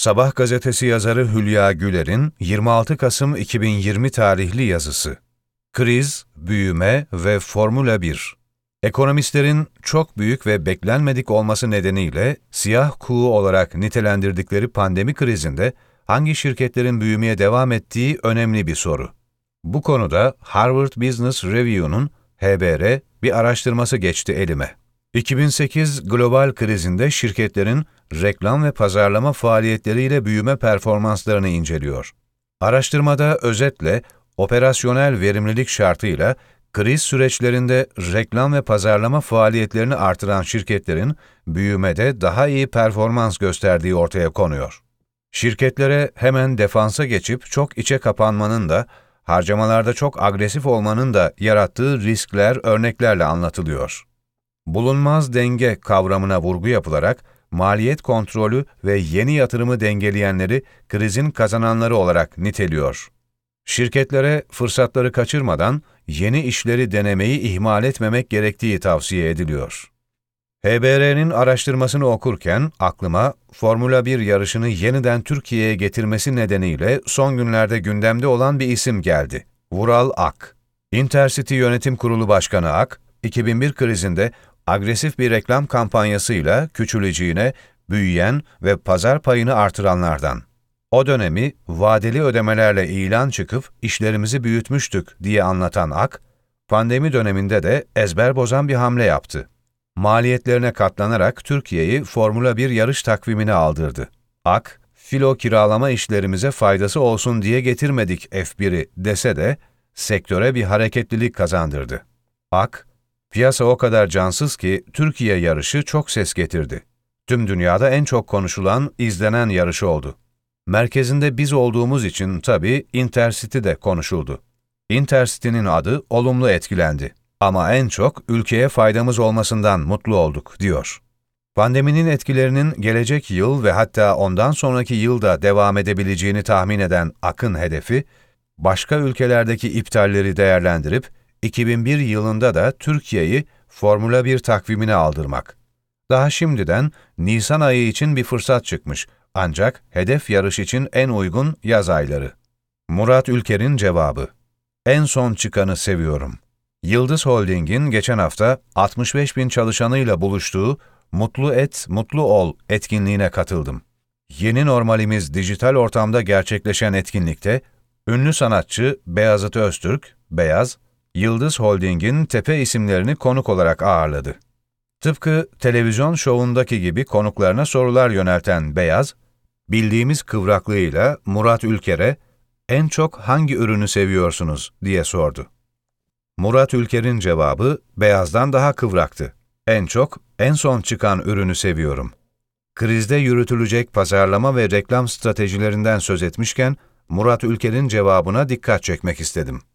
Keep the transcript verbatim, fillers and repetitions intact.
Sabah gazetesi yazarı Hülya Güler'in yirmi altı Kasım iki bin yirmi tarihli yazısı. Kriz, büyüme ve Formula bir. Ekonomistlerin çok büyük ve beklenmedik olması nedeniyle siyah kuğu olarak nitelendirdikleri pandemi krizinde hangi şirketlerin büyümeye devam ettiği önemli bir soru. Bu konuda Harvard Business Review'nun H B R bir araştırması geçti elime. iki bin sekiz global krizinde şirketlerin reklam ve pazarlama faaliyetleriyle büyüme performanslarını inceliyor. Araştırmada özetle operasyonel verimlilik şartıyla kriz süreçlerinde reklam ve pazarlama faaliyetlerini artıran şirketlerin büyümede daha iyi performans gösterdiği ortaya konuyor. Şirketlere hemen defansa geçip çok içe kapanmanın da, harcamalarda çok agresif olmanın da yarattığı riskler örneklerle anlatılıyor. Bulunmaz denge kavramına vurgu yapılarak, maliyet kontrolü ve yeni yatırımı dengeleyenleri krizin kazananları olarak niteliyor. Şirketlere fırsatları kaçırmadan yeni işleri denemeyi ihmal etmemek gerektiği tavsiye ediliyor. H B R'nin araştırmasını okurken aklıma Formula bir yarışını yeniden Türkiye'ye getirmesi nedeniyle son günlerde gündemde olan bir isim geldi. Vural Ak. Intercity Yönetim Kurulu Başkanı Ak, iki bin bir krizinde agresif bir reklam kampanyasıyla küçüleceğine, büyüyen ve pazar payını artıranlardan. O dönemi vadeli ödemelerle ilan çıkıp işlerimizi büyütmüştük diye anlatan Ak, pandemi döneminde de ezber bozan bir hamle yaptı. Maliyetlerine katlanarak Türkiye'yi Formula bir yarış takvimine aldırdı. Ak, filo kiralama işlerimize faydası olsun diye getirmedik F bir'i dese de sektöre bir hareketlilik kazandırdı. Ak, piyasa o kadar cansız ki Türkiye yarışı çok ses getirdi. Tüm dünyada en çok konuşulan, izlenen yarış oldu. Merkezinde biz olduğumuz için tabii Intercity de konuşuldu. Intercity'nin adı olumlu etkilendi. Ama en çok ülkeye faydamız olmasından mutlu olduk, diyor. Pandeminin etkilerinin gelecek yıl ve hatta ondan sonraki yılda devam edebileceğini tahmin eden Ak'ın hedefi, başka ülkelerdeki iptalleri değerlendirip, iki bin bir yılında da Türkiye'yi Formula bir takvimine aldırmak. Daha şimdiden Nisan ayı için bir fırsat çıkmış, ancak hedef yarış için en uygun yaz ayları. Murat Ülker'in cevabı. En son çıkanı seviyorum. Yıldız Holding'in geçen hafta altmış beş bin çalışanıyla buluştuğu Mutlu Et, Mutlu Ol etkinliğine katıldım. Yeni normalimiz dijital ortamda gerçekleşen etkinlikte, ünlü sanatçı Beyazıt Öztürk, Beyaz, Yıldız Holding'in tepe isimlerini konuk olarak ağırladı. Tıpkı televizyon şovundaki gibi konuklarına sorular yönelten Beyaz, bildiğimiz kıvraklığıyla Murat Ülker'e en çok hangi ürünü seviyorsunuz diye sordu. Murat Ülker'in cevabı Beyaz'dan daha kıvraktı. En çok, en son çıkan ürünü seviyorum. Krizde yürütülecek pazarlama ve reklam stratejilerinden söz etmişken, Murat Ülker'in cevabına dikkat çekmek istedim.